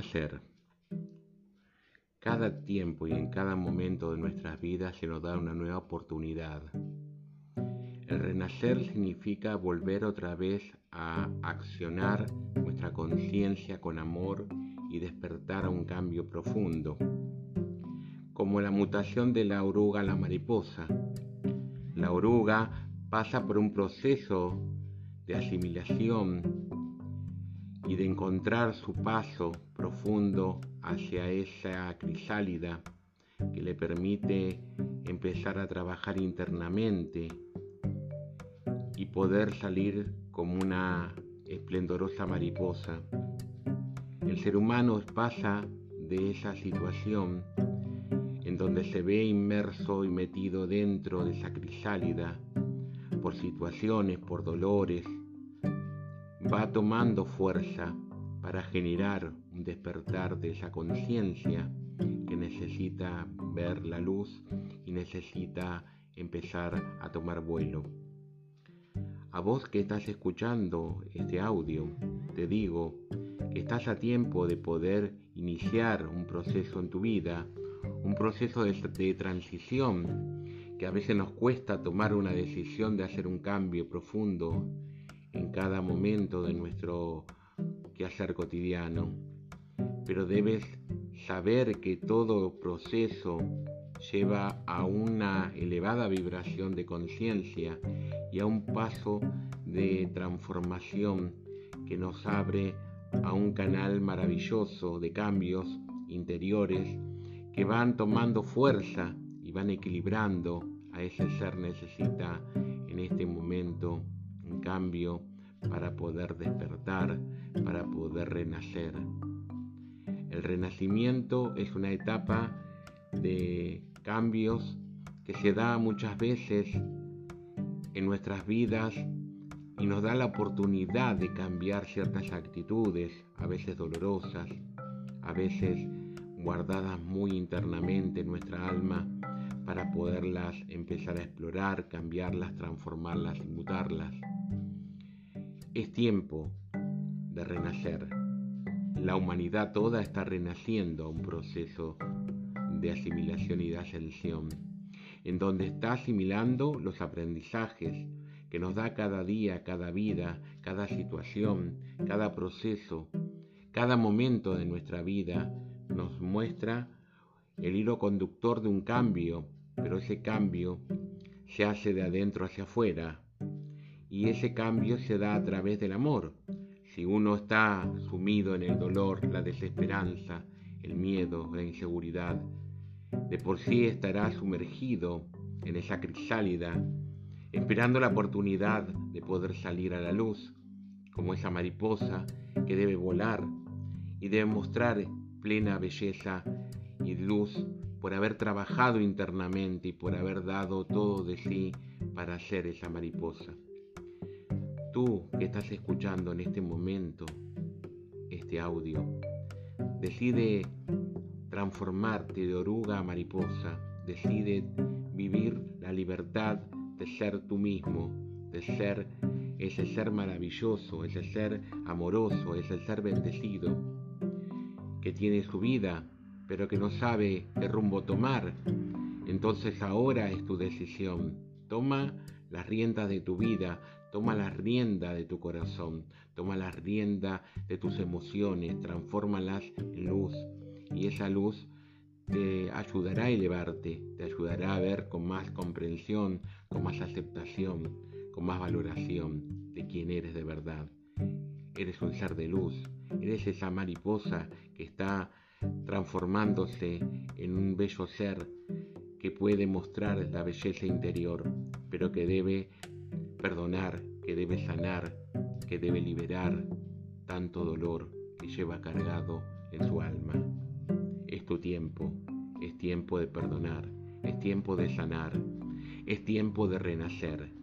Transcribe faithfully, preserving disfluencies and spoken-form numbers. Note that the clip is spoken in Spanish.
renacer. Cada tiempo y en cada momento de nuestras vidas se nos da una nueva oportunidad. El renacer significa volver otra vez a accionar nuestra conciencia con amor y despertar a un cambio profundo. Como la mutación de la oruga a la mariposa. La oruga pasa por un proceso de asimilación y de encontrar su paso profundo hacia esa crisálida que le permite empezar a trabajar internamente y poder salir como una esplendorosa mariposa. El ser humano pasa de esa situación en donde se ve inmerso y metido dentro de esa crisálida por situaciones, por dolores, va tomando fuerza para generar un despertar de esa conciencia que necesita ver la luz y necesita empezar a tomar vuelo. A vos que estás escuchando este audio, te digo que estás a tiempo de poder iniciar un proceso en tu vida, un proceso de, de transición, que a veces nos cuesta tomar una decisión de hacer un cambio profundo en cada momento de nuestro quehacer cotidiano. Pero debes saber que todo proceso lleva a una elevada vibración de conciencia y a un paso de transformación que nos abre a un canal maravilloso de cambios interiores que van tomando fuerza y van equilibrando a ese ser necesita en este momento un cambio para poder despertar, para poder renacer. El renacimiento es una etapa de cambios que se da muchas veces en nuestras vidas y nos da la oportunidad de cambiar ciertas actitudes, a veces dolorosas, a veces guardadas muy internamente en nuestra alma, para poderlas empezar a explorar, cambiarlas, transformarlas y mutarlas. Es tiempo de renacer. La humanidad toda está renaciendo a un proceso de asimilación y de ascensión, en donde está asimilando los aprendizajes que nos da cada día, cada vida, cada situación, cada proceso, cada momento de nuestra vida nos muestra el hilo conductor de un cambio, pero ese cambio se hace de adentro hacia afuera y ese cambio se da a través del amor. Si uno está sumido en el dolor, la desesperanza, el miedo, la inseguridad, de por sí estará sumergido en esa crisálida, esperando la oportunidad de poder salir a la luz, como esa mariposa que debe volar y debe mostrar plena belleza y luz por haber trabajado internamente y por haber dado todo de sí para ser esa mariposa. Tú que estás escuchando en este momento este audio, decide transformarte de oruga a mariposa, decide vivir la libertad de ser tú mismo, de ser ese ser maravilloso, ese ser amoroso, ese ser bendecido, que tiene su vida, pero que no sabe qué rumbo tomar. Entonces ahora es tu decisión. Toma las riendas de tu vida, toma las riendas de tu corazón, toma las riendas de tus emociones, transfórmalas en luz. Y esa luz te ayudará a elevarte, te ayudará a ver con más comprensión, con más aceptación, con más valoración de quién eres de verdad. Eres un ser de luz, eres esa mariposa que está transformándose en un bello ser que puede mostrar la belleza interior, pero que debe perdonar, que debe sanar, que debe liberar tanto dolor que lleva cargado en su alma. Es tu tiempo, es tiempo de perdonar, es tiempo de sanar, es tiempo de renacer.